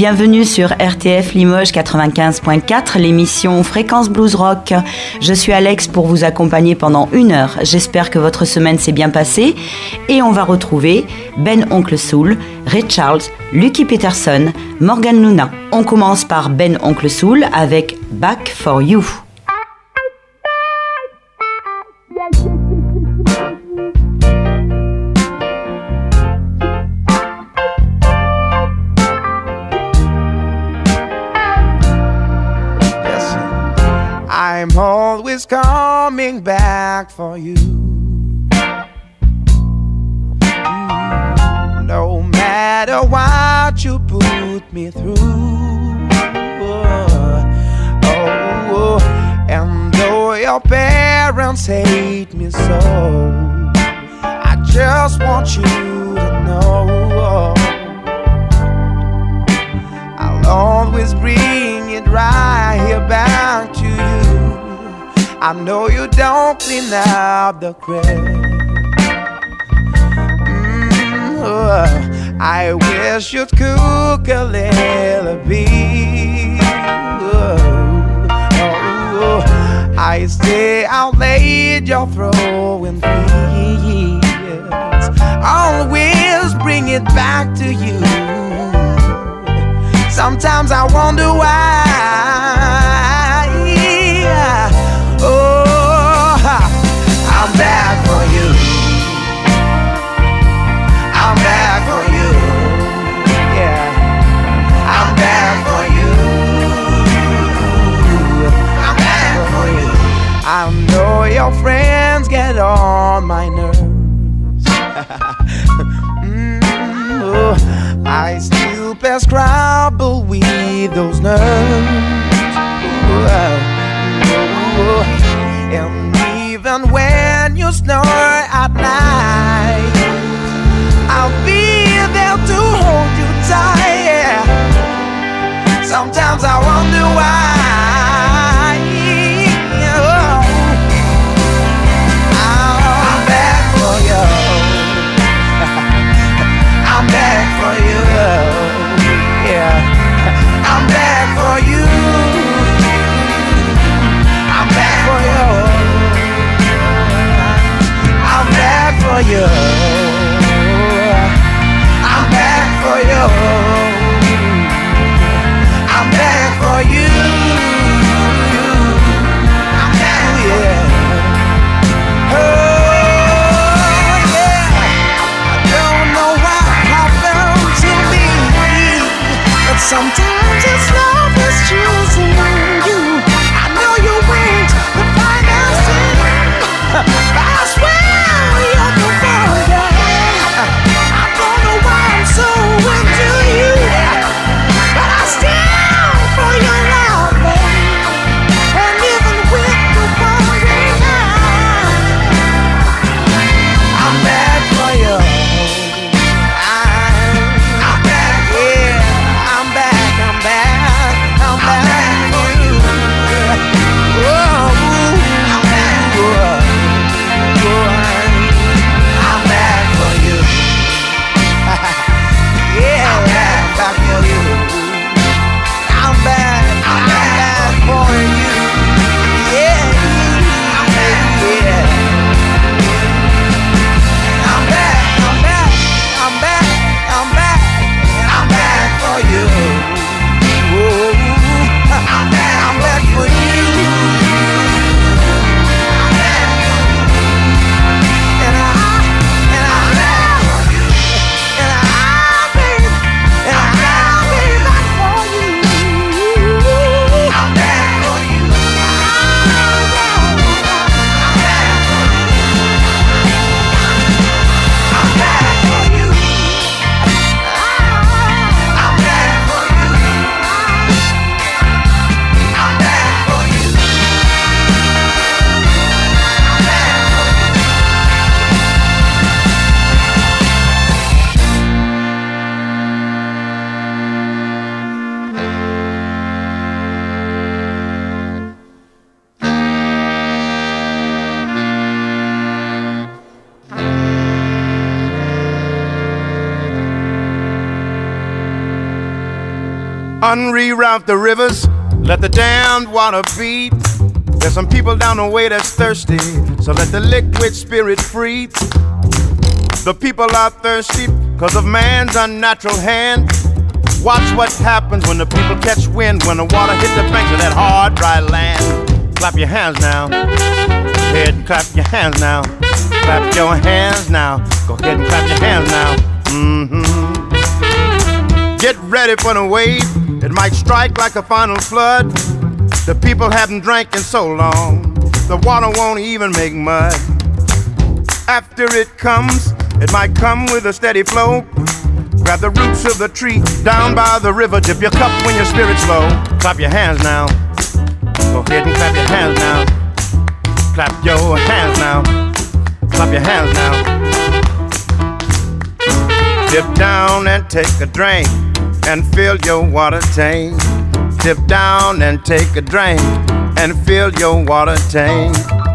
bienvenue sur RTF Limoges 95.4, l'émission Fréquence Blues Rock. Je suis Alex pour vous accompagner pendant 1 heure. J'espère que votre semaine s'est bien passée et on va retrouver Ben Oncle Soul, Ray Charles, Lucky Peterson, Morgan Luna. On commence par Ben Oncle Soul avec Back for You. I'm always coming back for you. No matter what you put me through. Oh, and though your parents hate me so, I just want you to know I'll always bring it right here back to you. I know you don't clean up the crib. I wish you'd cook a little bit. I stay out late, you're throwing fits. Always bring it back to you. Sometimes I wonder why. Oh, I'm back for you. I'm back for you. Yeah, I'm back for you. I'm back for you. I know your friends get on my nerves. I still play Scrabble with those nerves. And even when you snore at night, I'll be there to hold you tight. Sometimes I wonder why. I'm back for you. I'm back for you. Yeah, I'm back for you. I'm back for you. I'm back for you. I'm back for you. I'm back for you. I'm back, yeah. Oh, yeah. I don't know what happened to me, but sometimes it's love is choosing you. I know you ain't the finest thing, but I swear you're the one, yeah. I don't know why I'm so into you, but I stand for your love, and even with the wandering eye, I'm back for you. I'm back, yeah. I'm back, I'm back, I'm back. Unreroute the rivers, let the damned water beat. There's some people down the way that's thirsty, so let the liquid spirit free. The people are thirsty because of man's unnatural hand. Watch what happens when the people catch wind, when the water hits the banks of that hard, dry land. Clap your hands now. Go ahead and clap your hands now. Clap your hands now. Go ahead and clap your hands now. Get ready for the wave. It might strike like a final flood. The people haven't drank in so long, the water won't even make mud. After it comes, it might come with a steady flow. Grab the roots of the tree down by the river. Dip your cup when your spirit's low. Clap your hands now. Go ahead and clap your hands now. Clap your hands now. Clap your hands now. Dip down and take a drink and fill your water tank. Dip down and take a drink and fill your water tank.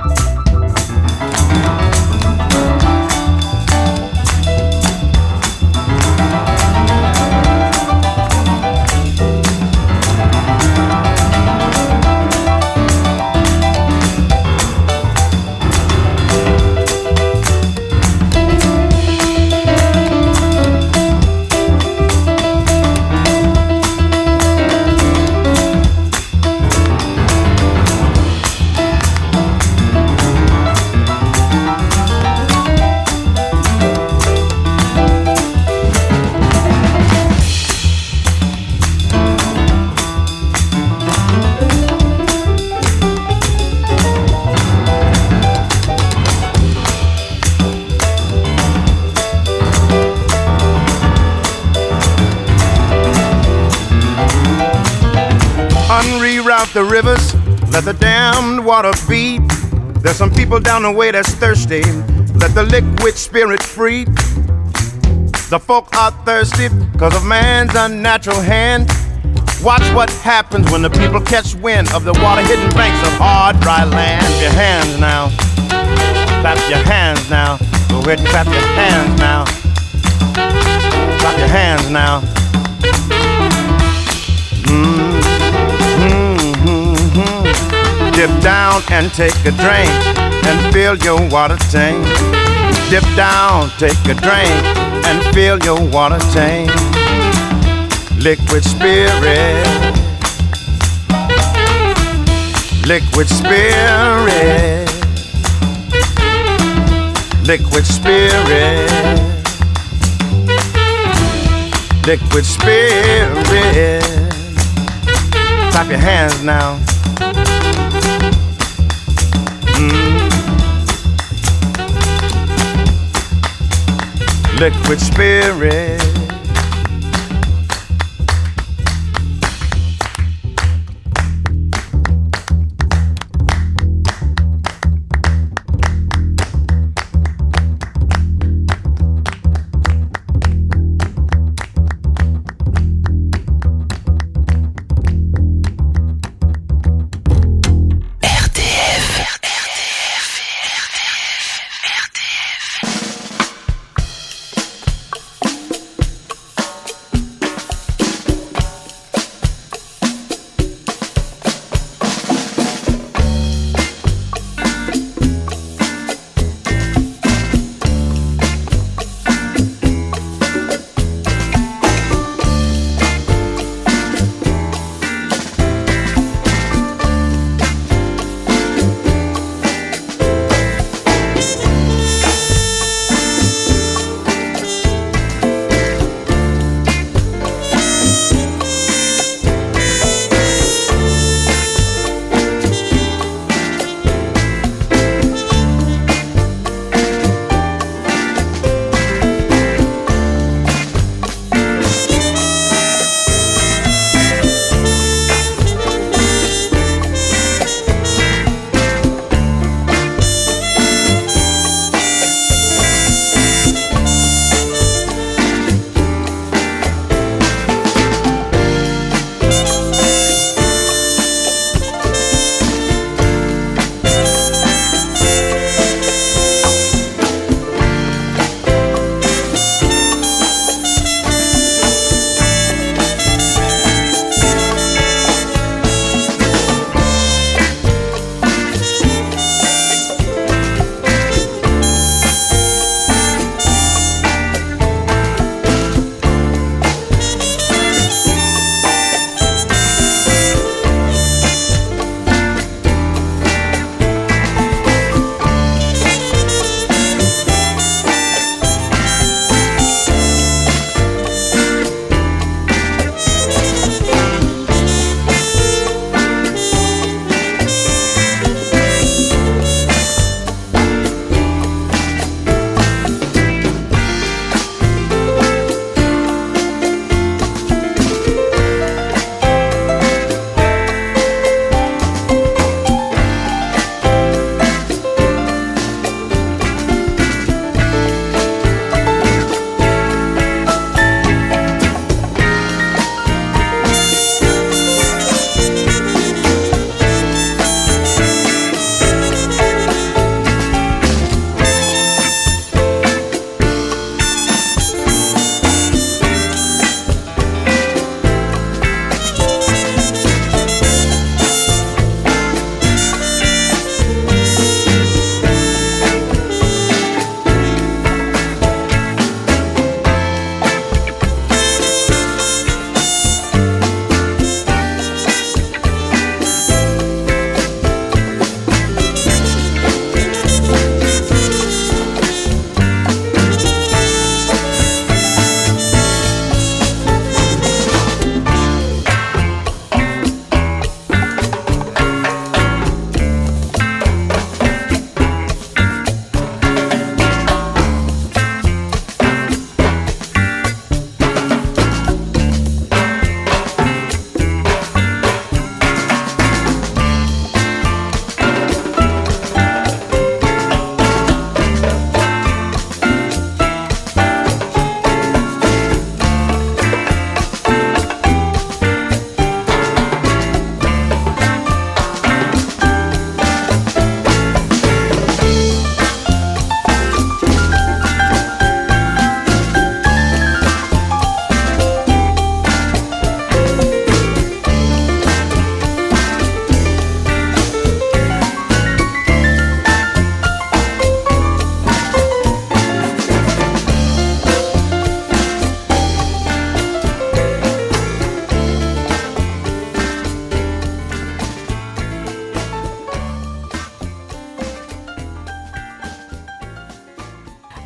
Unreroute the rivers, let the damned water beat. There's some people down the way that's thirsty, let the liquid spirit free. The folk are thirsty because of man's unnatural hand. Watch what happens when the people catch wind of the water-hidden banks of hard, dry land. Clap your hands now. Clap your hands now. Go ahead and clap your hands now. Clap your hands now. Dip down and take a drink and fill your water tank. Dip down, take a drink and fill your water tank. Liquid spirit, liquid spirit, liquid spirit, liquid spirit. Clap your hands now. Liquid spirit.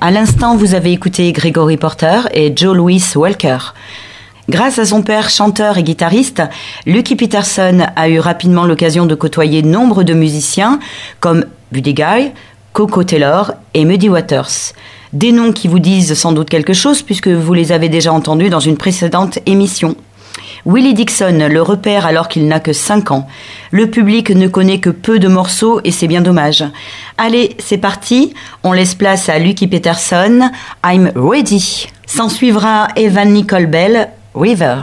À l'instant, vous avez écouté Gregory Porter et Joe Louis Walker. Grâce à son père chanteur et guitariste, Lucky Peterson a eu rapidement l'occasion de côtoyer nombre de musiciens comme Buddy Guy, Coco Taylor et Muddy Waters. Des noms qui vous disent sans doute quelque chose puisque vous les avez déjà entendus dans une précédente émission. Willie Dixon le repère alors qu'il n'a que 5 ans. Le public ne connaît que peu de morceaux et c'est bien dommage. Allez, c'est parti, on laisse place à Lucky Peterson, I'm Ready. S'en suivra Evan Nicole Bell, River.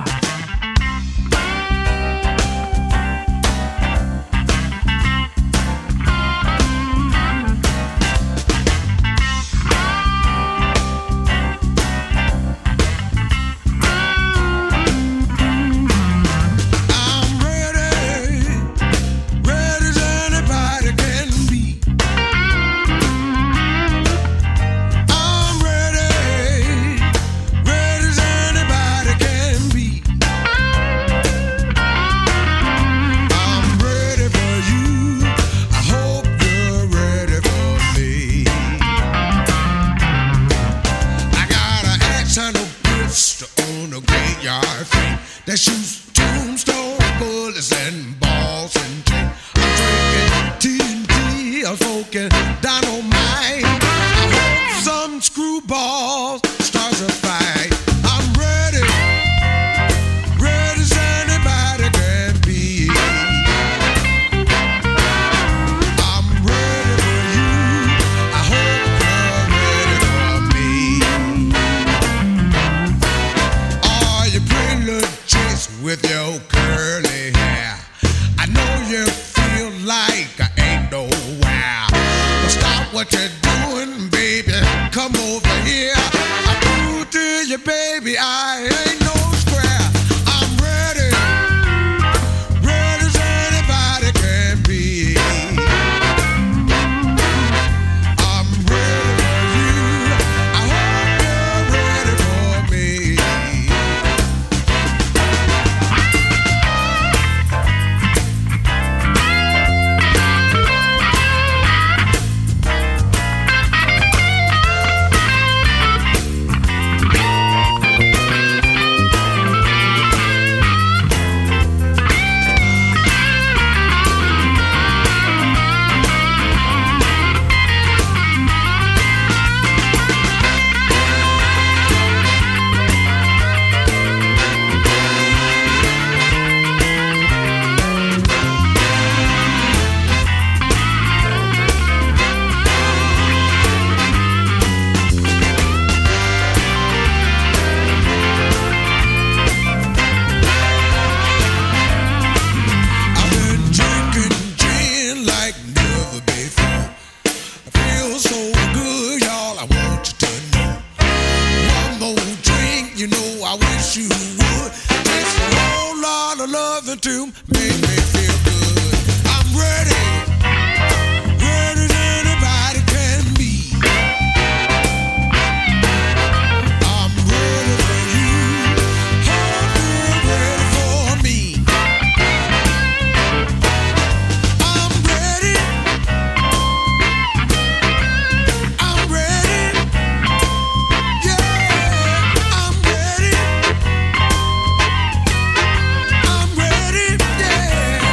Yeah.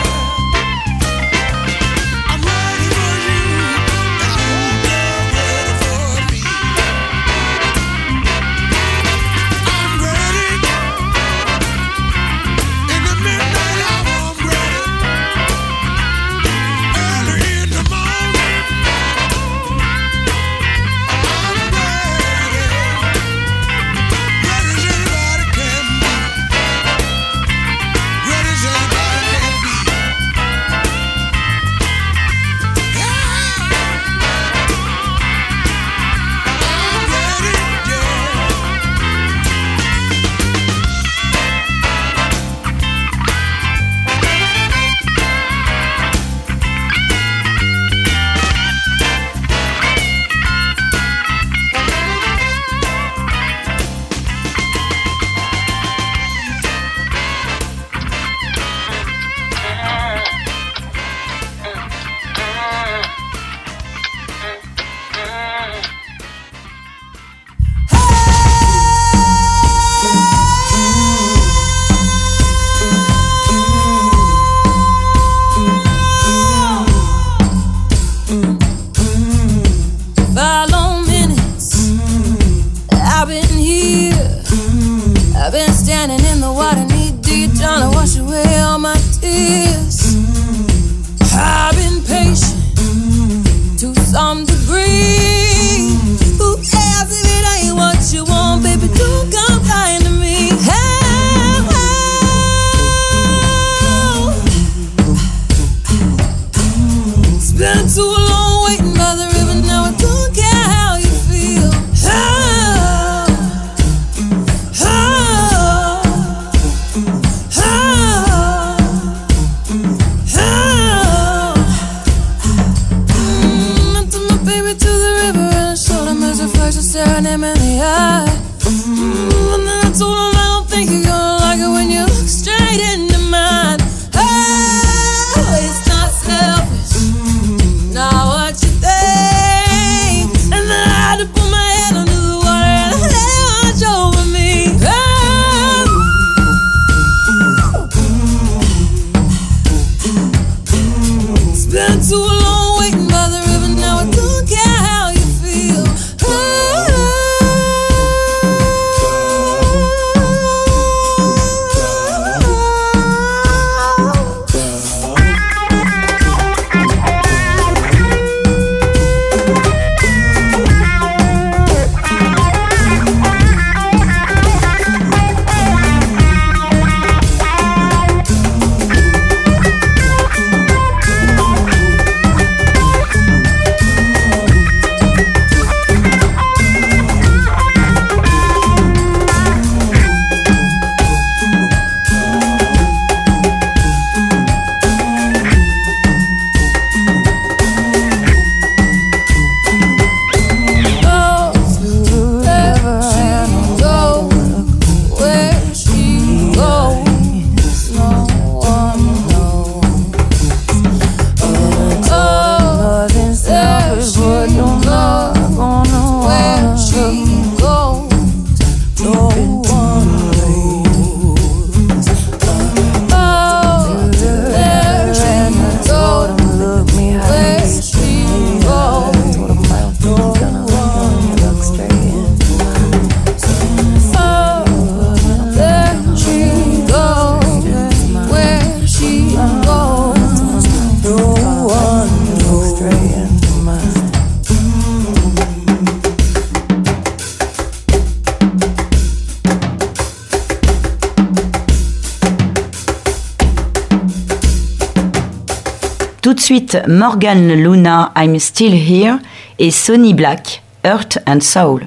Tout de suite, Morgan Luna, I'm Still Here, et Sonny Black, Heart and Soul.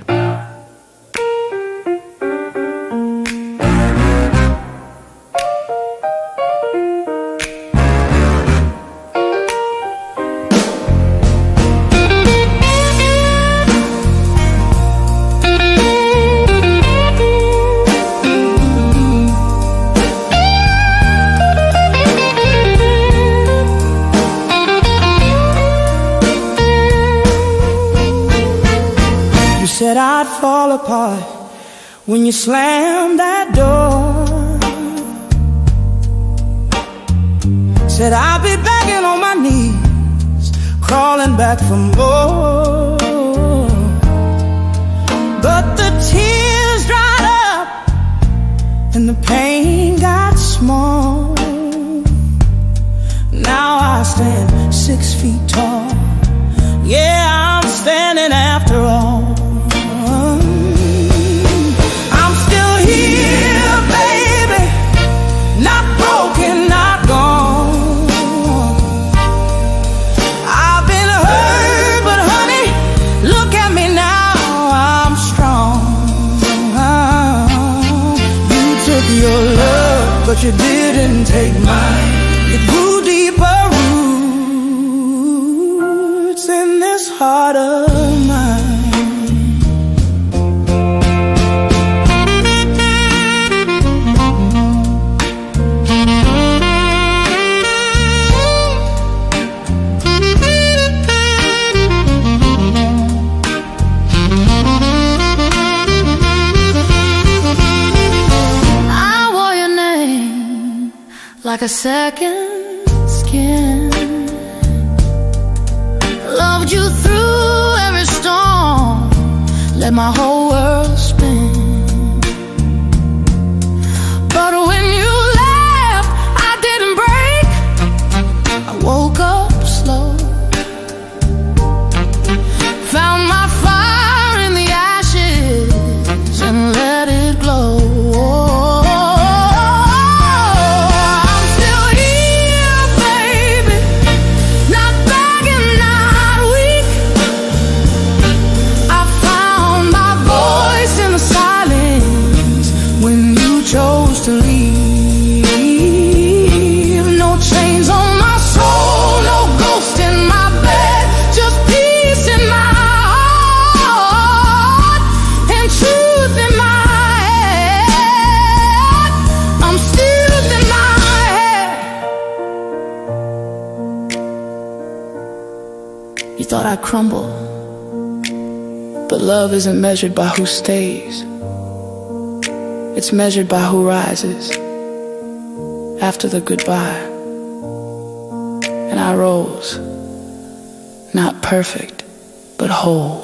Said I'd fall apart when you slammed that door. Said I'd be begging on my knees, crawling back for more. But the tears dried up and the pain got small. Now I stand 6 feet tall. Yeah, I'm standing after all. Your love, but you didn't take mine. It grew deeper roots in this heart of mine. Like a second skin, loved you through every storm, let my whole world spin. But when you left, I didn't break, I woke up slow, found my fire in the ashes and let it glow. Chose to leave. No chains on my soul, no ghost in my bed, just peace in my heart and truth in my head. I'm still in my head. You thought I'd crumble, but love isn't measured by who stays. It's measured by who rises after the goodbye. And I rose, not perfect, but whole.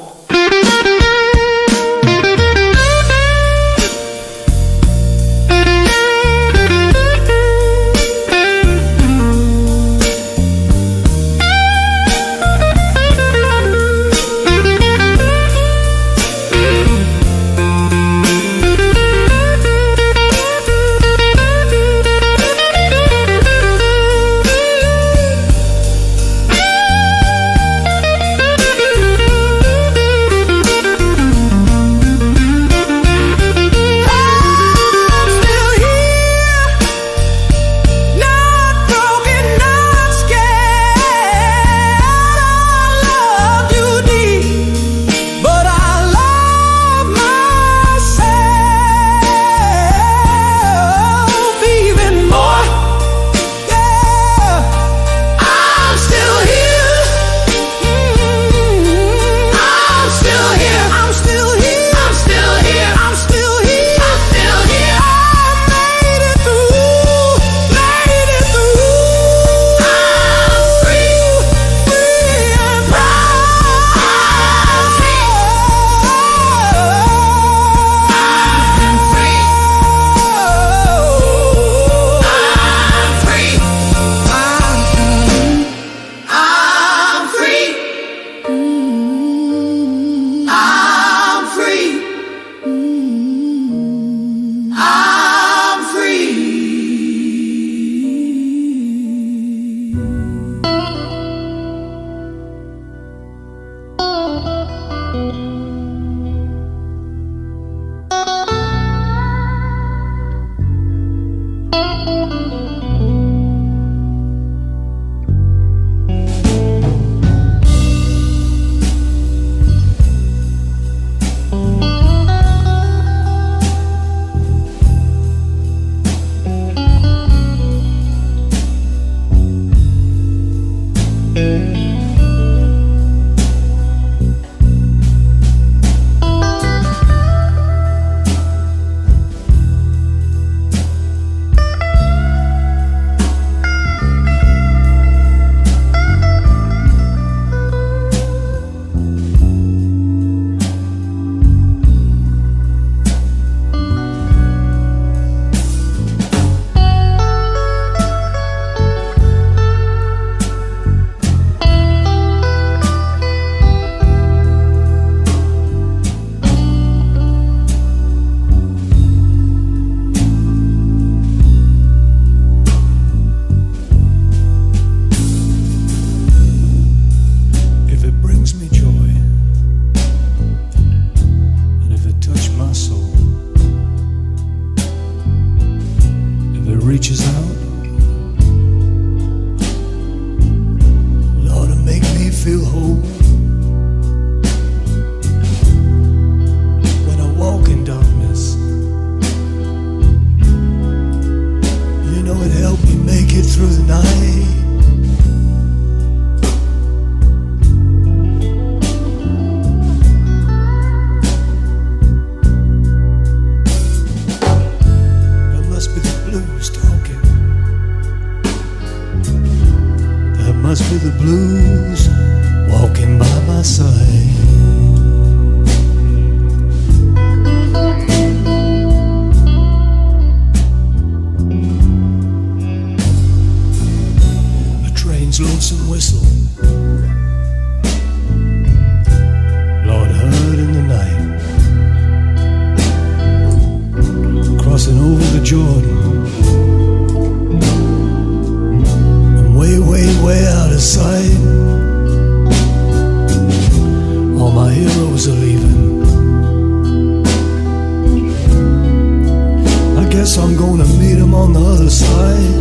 the night. That must be the blues talking. That must be the blues walking by my side. Lonesome whistle, Lord, heard in the night, crossing over the Jordan, and way, way, way out of sight. All my heroes are leaving. I guess I'm gonna meet them on the other side.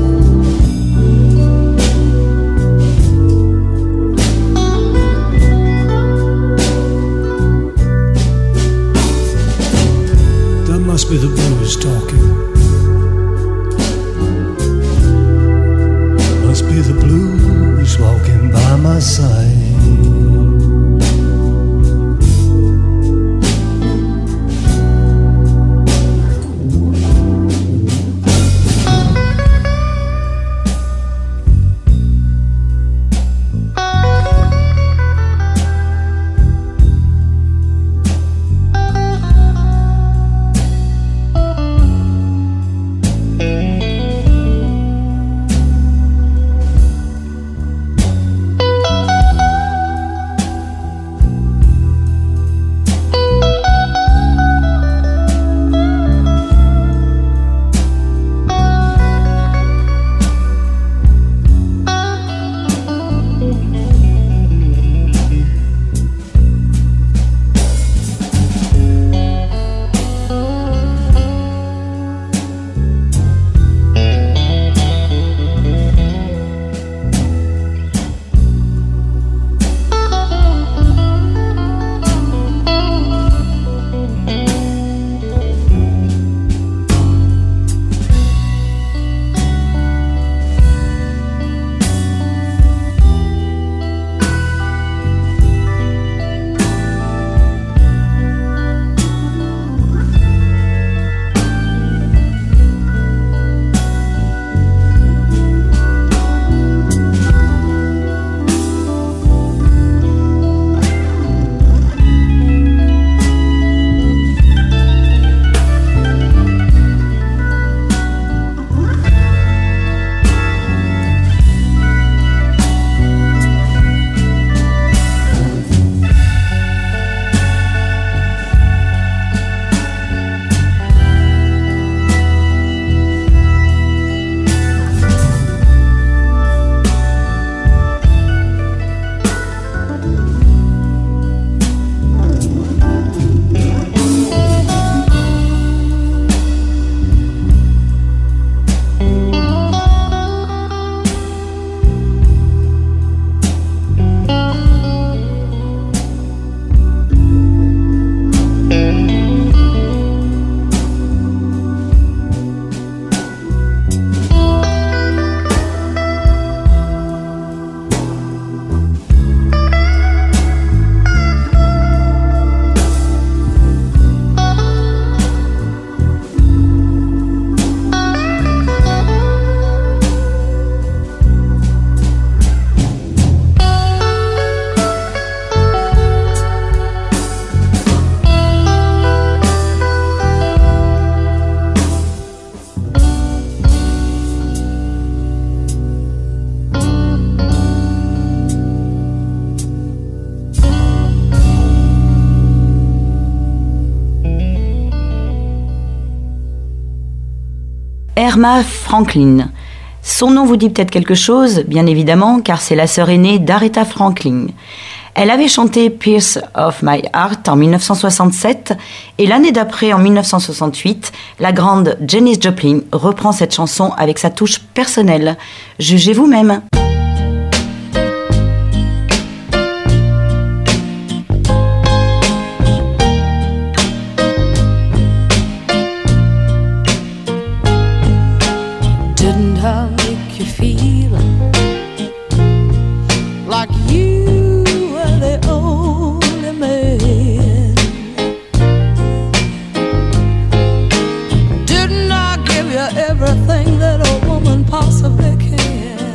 Must be the blues talking. Must be the blues walking by my side. Erma Franklin. Son nom vous dit peut-être quelque chose, bien évidemment, car c'est la sœur aînée d'Aretha Franklin. Elle avait chanté Pierce of My Heart en 1967 et l'année d'après, en 1968, la grande Janis Joplin reprend cette chanson avec sa touche personnelle. Jugez vous-même. Didn't I make you feel they can.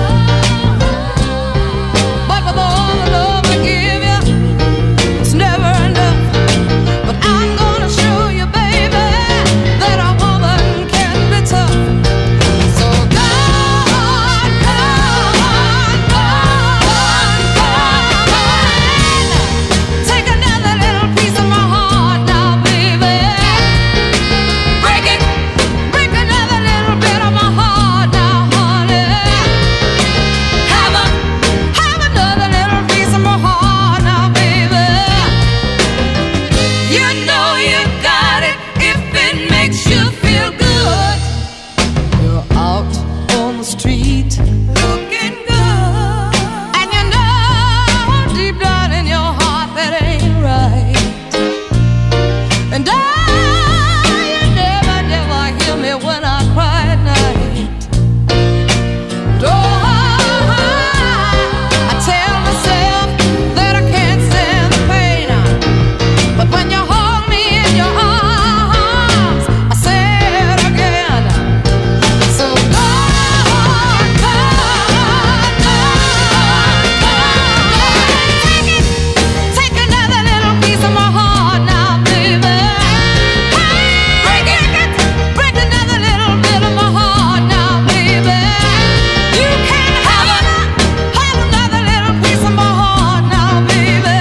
But with all the love I give you, it's never enough. But I'm gonna show you, baby, that a woman can be tough. So go on, come on, come on, come on. Take another little piece of my heart now, baby. Break it, break another little bit of my heart now, honey. Have another little piece of my heart now, baby. You know you got it if it makes you feel good. You're out on the street looking good, and you know deep down in your heart that ain't right. And you never, never hear me when I cry at night. I tell myself that I can't stand the pain, but when you hold me in your arms, I say it again. So go on, go on, go on, go on. Take another little piece of my heart now, baby. Break it, break another little bit of my heart now, baby. You can have another little piece of my heart now, baby.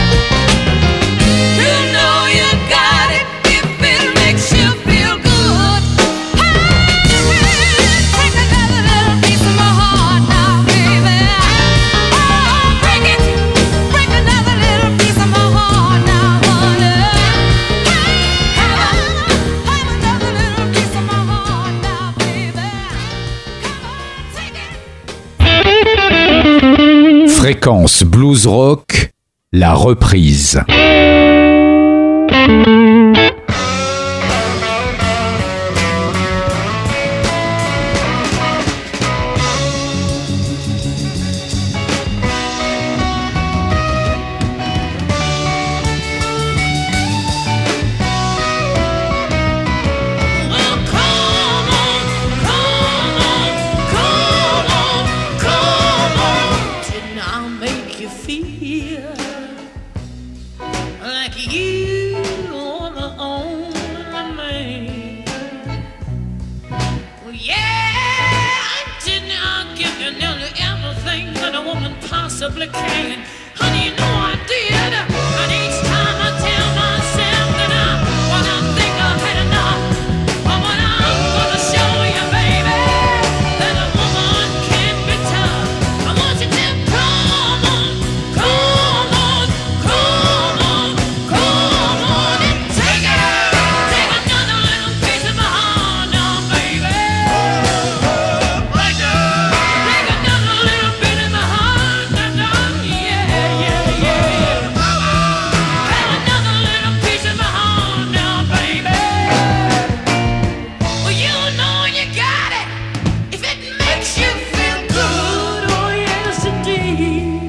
You know you got it if it makes you feel good. Take another little piece of my heart now, baby. Break it, break another little piece of my heart now, honey. Have another little piece of my heart now, baby. Come on, take it. Fréquence blues rock, la reprise. Didn't I make you feel like you are the only man? Well, yeah, didn't I give you nearly everything that a woman possibly can? Honey, you know I did. And each time I tell myself that when I think I've had enough, but when I'm gonna show you, baby, that a woman can be tough. I want you to come on, come on, come on, come on and take another little piece of my heart now, baby. Take another little bit of my heart now, yeah, yeah, yeah. Have another little piece of my heart now, baby. Well, you know you got it if it makes you feel good. Oh, yes, indeed.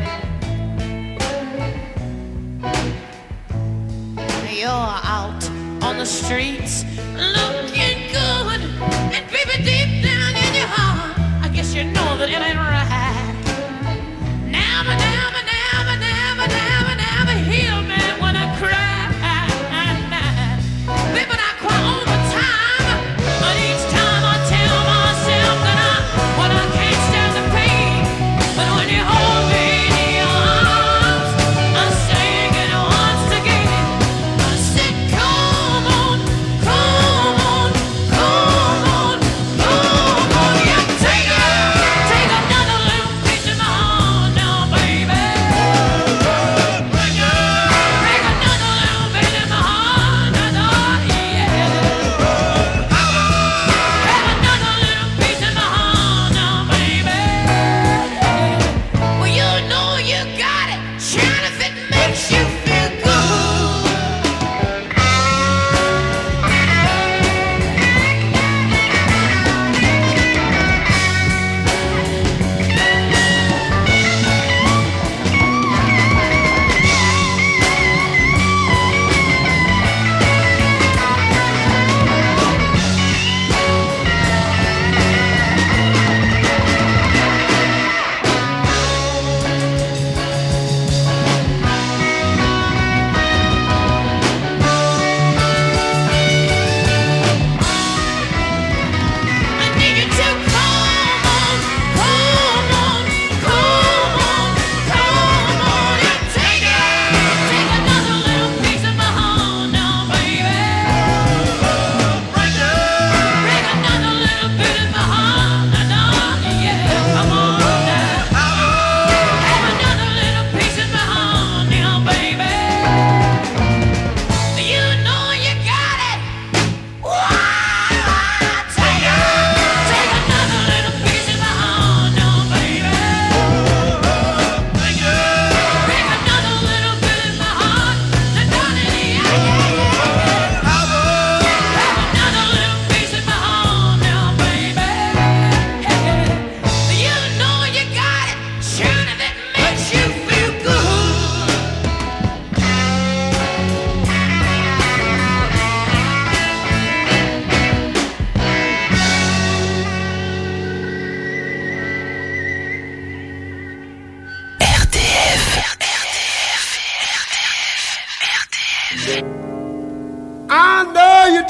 You're out on the streets looking good, and baby, deep down in your heart, I guess you know that it ain't right. Never, never, never, never, never, never heal me when I cry. Baby, I cry all the time, but each time I tell myself that when I can't stand the pain, but when you hold me in your arms, I sing it once again. I said, come on, come on, come on, come on, yeah, take another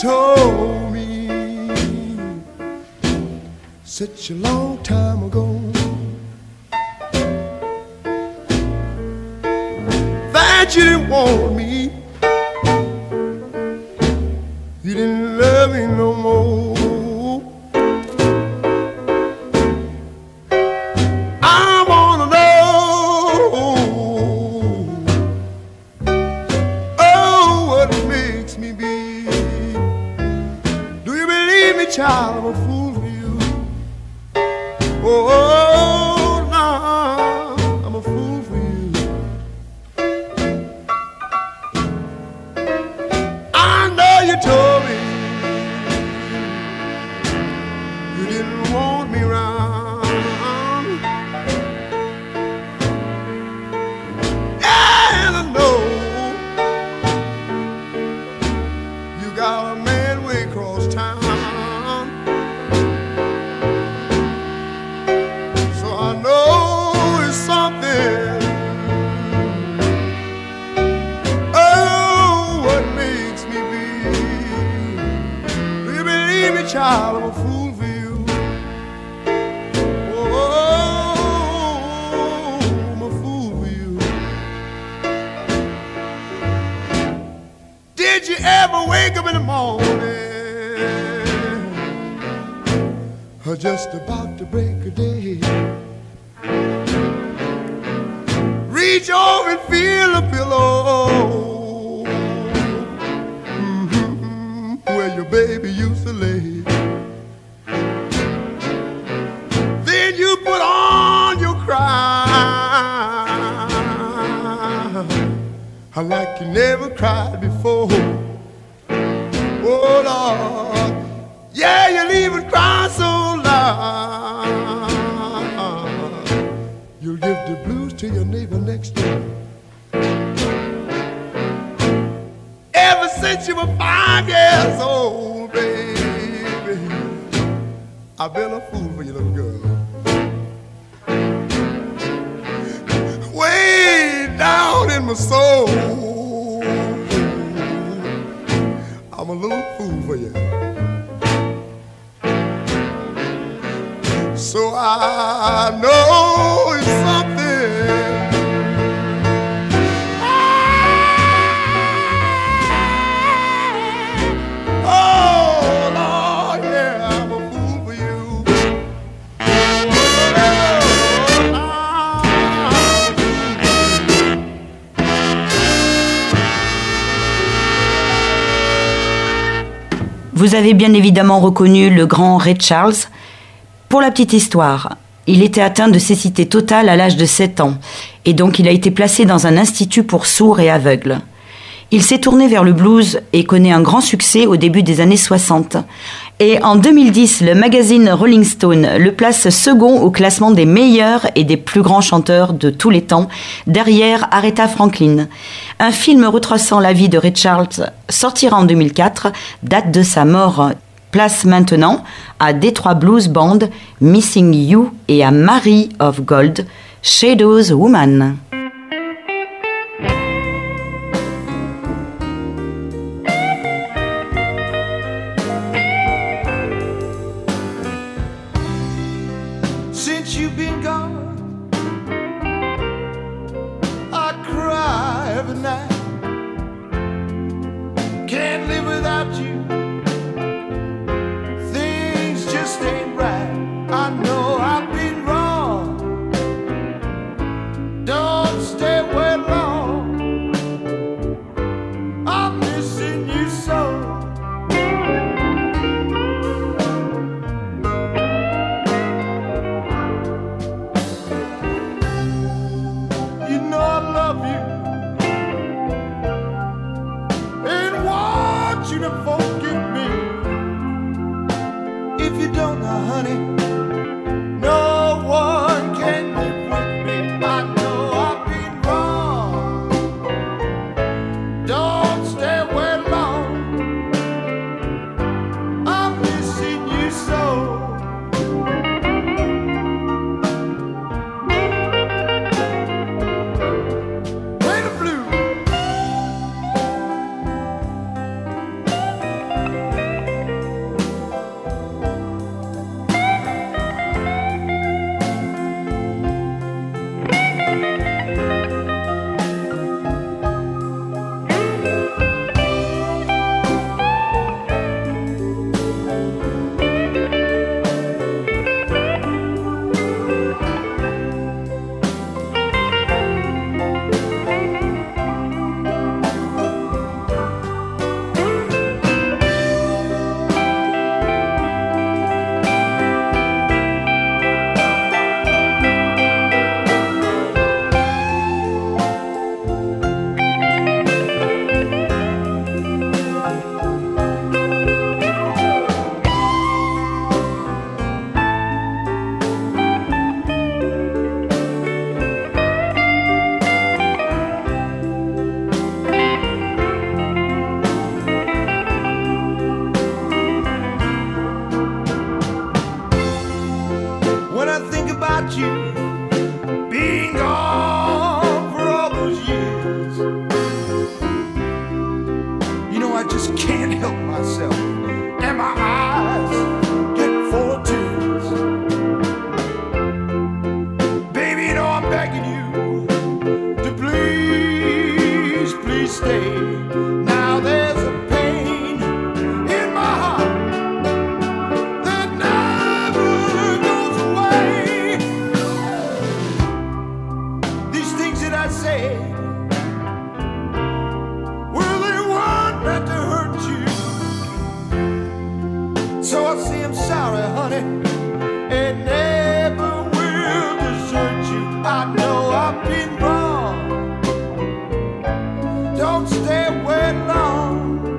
told me such a long time ago that you didn't want me, you didn't love me no more. I wanna know, oh, what makes me be. Do you believe me, child? I'm a fool for you. Oh, no, I'm a fool for you. I know you told me you didn't want me round. And I know you got a man way across town. So I know it's something. Oh, what makes me be. Do you believe me, child? I'm a fool for you. Oh, I'm a fool for you. Did you ever wake up in the morning, or just about to break a day, reach over and feel a pillow where your baby used to lay? Then you put on your cry like you never cried before. Oh Lord, yeah, you leave it crying so loud. You'll give the blues to your neighbor next door. Ever since you were 5 years old, baby, I've been a fool for you, little girl. Way down in my soul, I'm a little fool for you. So I know it's something. Oh Lord, yeah, I'm a fool for you. Vous avez bien évidemment reconnu le grand Ray Charles. Pour la petite histoire, il était atteint de cécité totale à l'âge de 7 ans et donc il a été placé dans un institut pour sourds et aveugles. Il s'est tourné vers le blues et connaît un grand succès au début des années 60. Et en 2010, le magazine Rolling Stone le place second au classement des meilleurs et des plus grands chanteurs de tous les temps, derrière Aretha Franklin. Un film retraçant la vie de Ray Charles sortira en 2004, date de sa mort. Place maintenant à Detroit Blues Band, Missing You et à Mary of Gold, Shadows Woman. Since you've been gone, I cry every night. Can't live without you. Things just ain't right. I know I've been wrong. Don't stay away long. I'm missing you so. You know I love you. about you being gone for all those years. You know, I just can't help myself, and my eyes get full of tears. Baby, you know I'm begging you to please, please stay. Now there's a pain in my heart that never goes away. These things that I say, well, they weren't meant to hurt you. So I say I'm sorry, honey, and never will desert you. I know I've been wrong. Don't stay away long.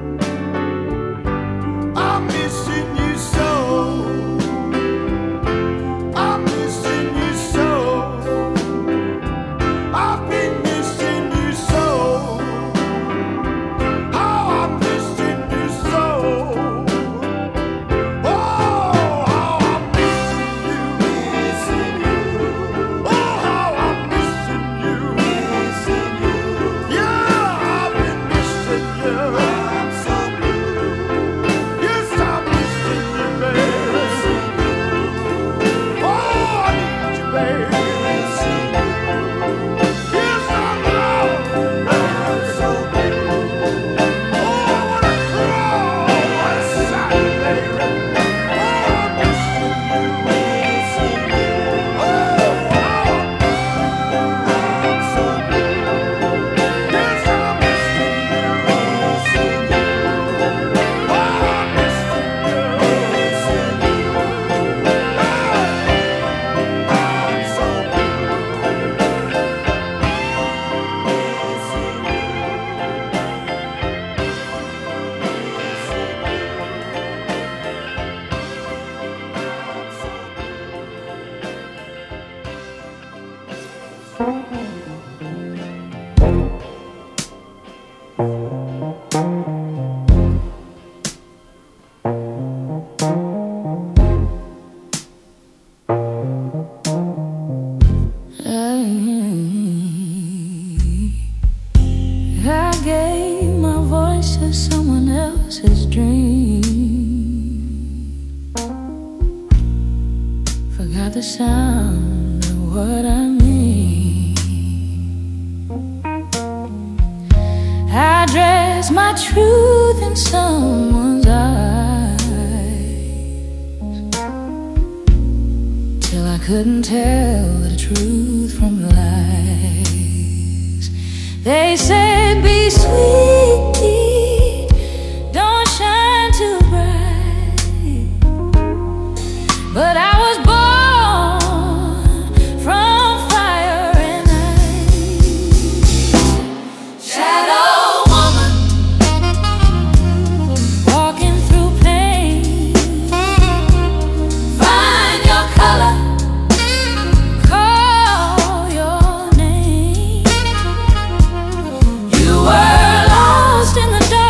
I'm missing you so. I'm missing you so. I've been missing you so. Oh, I'm missing you so. Oh, how I'm missing you, missing you. Oh, how I'm missing you, missing you. Yeah, I've been missing you. I'm so blue. Yes, I'm missing you, baby. Oh, I need you, baby. Yes, I'm lost. I'm so blue. Oh, I wanna crawl inside, baby. Oh, I'm missing you, missing you. Oh, I'm so blue. Yes, I'm missing you, missing you. Oh, I'm missing you, missing you. I'm so I gave my voice to someone else's dream. Forgot the sound of what I mean. I dressed my truth in someone's eyes till I couldn't tell the truth from the lies. They said, be sweet, don't shine too bright. But I was born from fire and ice. Shadow woman, walking through pain. Find your color, call your name. You were lost in the dark.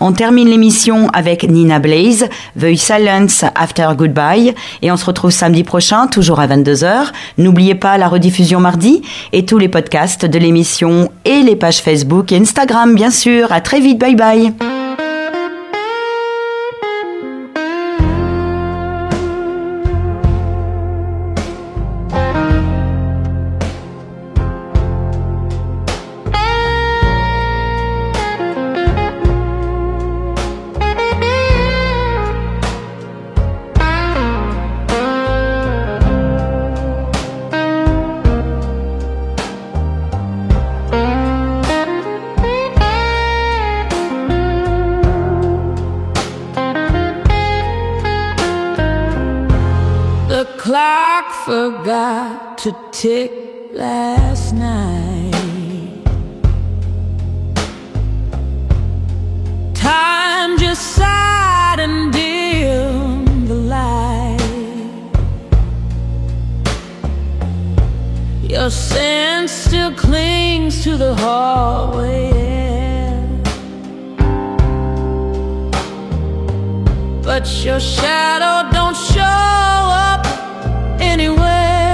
On termine l'émission avec Nina Blaze, The Silence After Goodbye, et on se retrouve samedi prochain, toujours à 22h. N'oubliez pas la rediffusion mardi et tous les podcasts de l'émission et les pages Facebook et Instagram, bien sûr. À très vite, bye bye. Forgot to tick last night. Time just sighed and dimmed the light. Your scent still clings to the hallway air, but your shadow don't show up anywhere.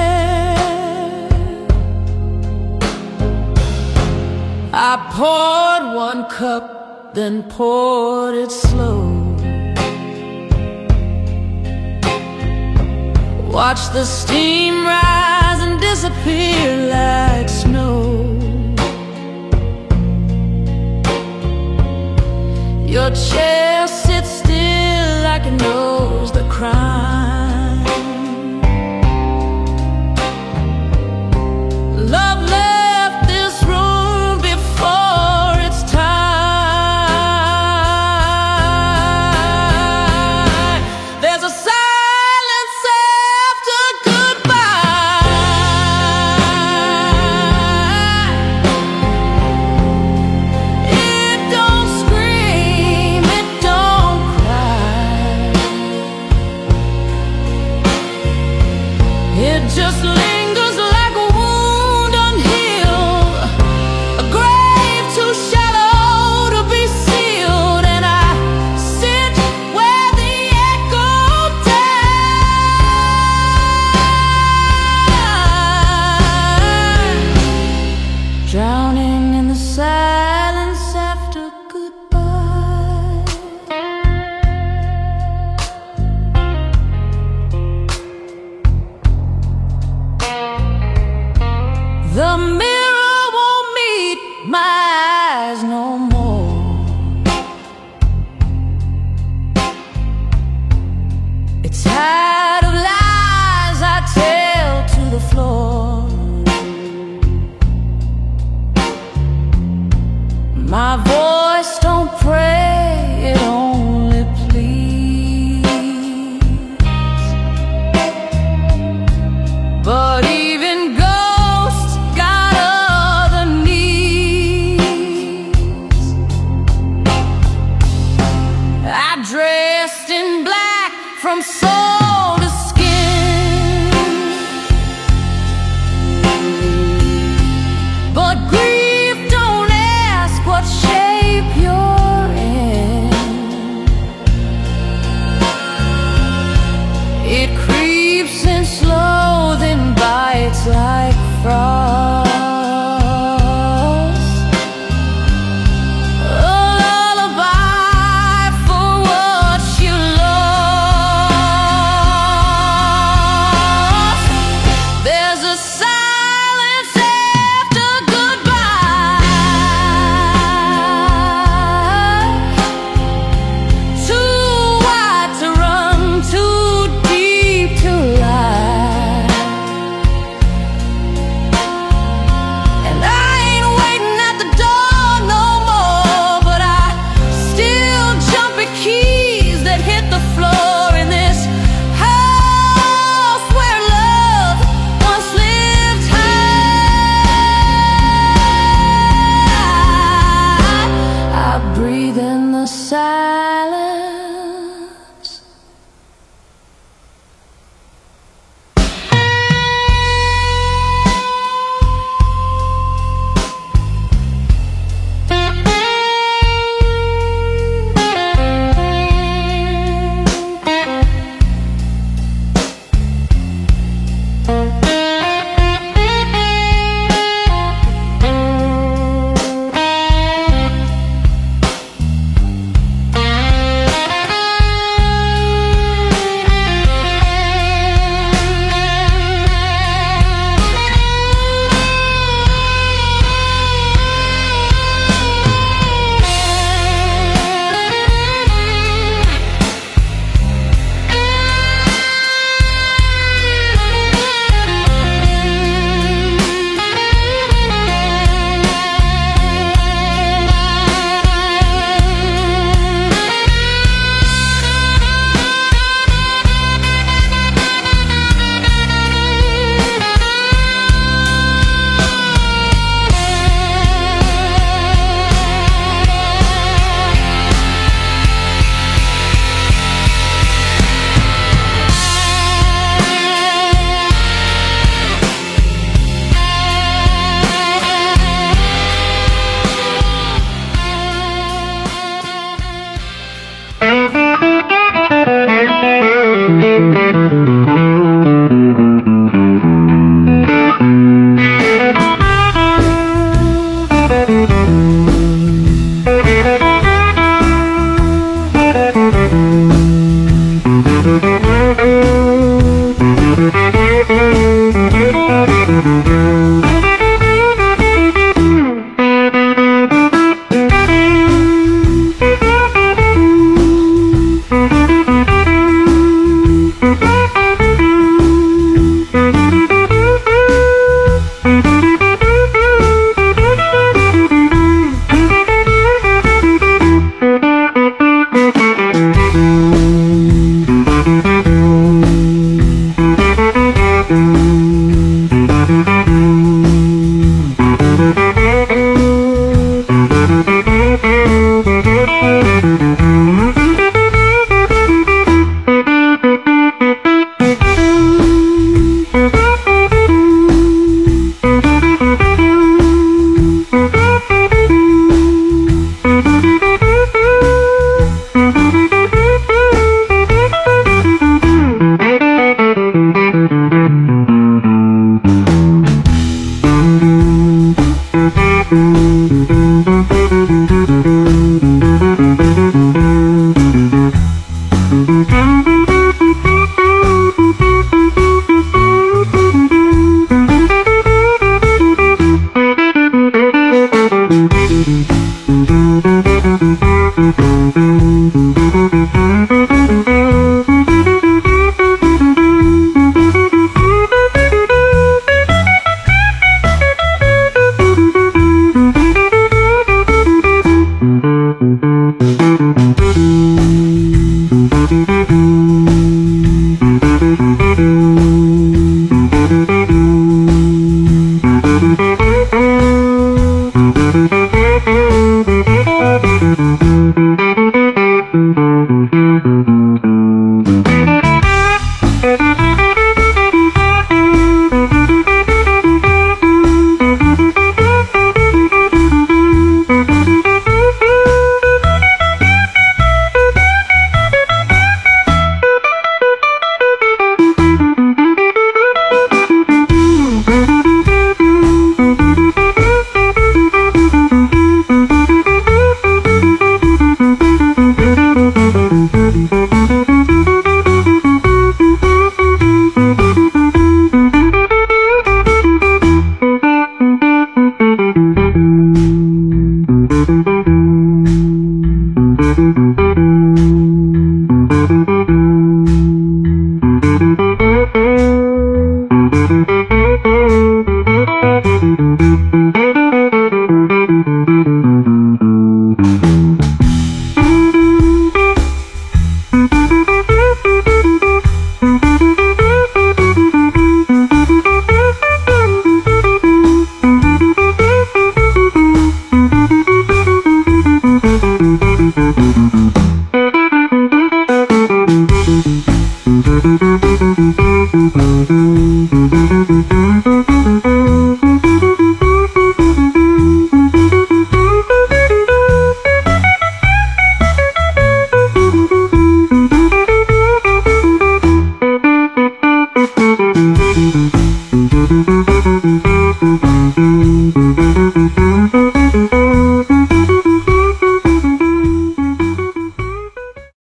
I poured one cup, then poured it slow. Watch the steam rise and disappear like snow. Your chair sits still like it knows the crime. Love left this room before its time. There's a silence after goodbye. It don't scream, it don't cry. It just lingers like a wound unhealed, a grave too shallow to be sealed, and I sit where the echo dies, drowning in the silence after goodbye. The mirror won't meet my eyes no more. It's tired of lies I tell to the floor. My voice